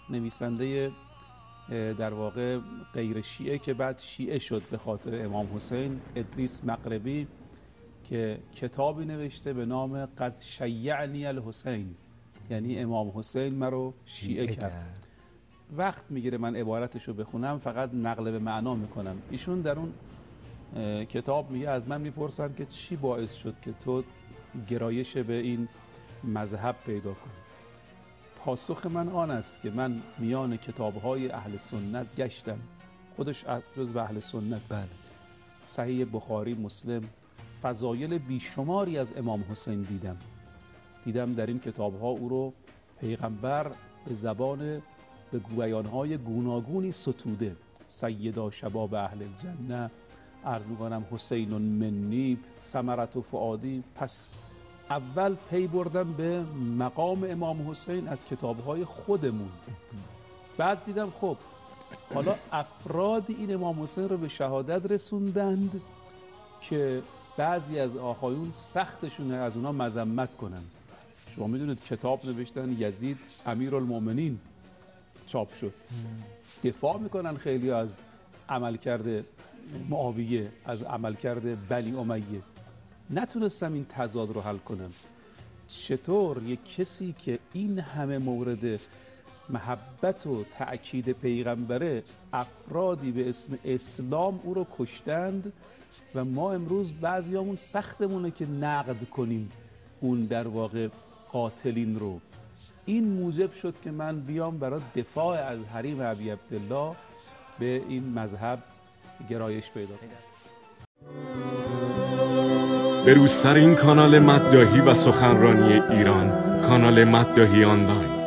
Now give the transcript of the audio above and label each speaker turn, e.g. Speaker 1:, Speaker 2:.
Speaker 1: نویسنده در واقع غیر شیعه که بعد شیعه شد به خاطر امام حسین، ادریس مغربی، که کتابی نوشته به نام قد شیعنی الحسین، یعنی امام حسین مرا شیعه کرد. وقت میگیره من عبارتش رو بخونم، فقط نقل به معنا میکنم. ایشون در اون کتاب میگه از من میپرسن که چی باعث شد که تو گرایش به این مذهب پیدا کنی. پاسخ من آن است که من میان کتاب‌های اهل سنت گشتم، خودش از جزو اهل سنت، صحیح بخاری، مسلم، فضایل بیشماری از امام حسین دیدم در این کتاب‌ها او رو پیغمبر به زبان به بیان‌های گوناگونی ستوده. سیدا شباب اهل الجنه، عرض می‌کنم حسین منی، ثمرة فؤادی. پس اول پی بردم به مقام امام حسین از کتاب‌های خودمون، بعد دیدم خب حالا افرادی این امام حسین رو به شهادت رسوندند که بعضی از آقایون سختشونه از اونا مذمت کنن. شما میدونید کتاب نوشتن یزید امیرالمؤمنین چاپ شد، دفاع میکنن خیلی از عملکرد معاویه، از عملکرد بنی امیه. نتونستم این تضاد رو حل کنم. چطور یک کسی که این همه مورد محبت و تأکید پیغمبره، افرادی به اسم اسلام او رو کشتند و ما امروز بعضیامون سختمونه که نقد کنیم اون در واقع قاتلین رو. این موجب شد که من بیام برای دفاع از حریم ابی عبدالله به این مذهب گرایش پیدا کنم.
Speaker 2: بروزترین کانال مداحی و سخنرانی ایران، کانال مداحی آنلاین.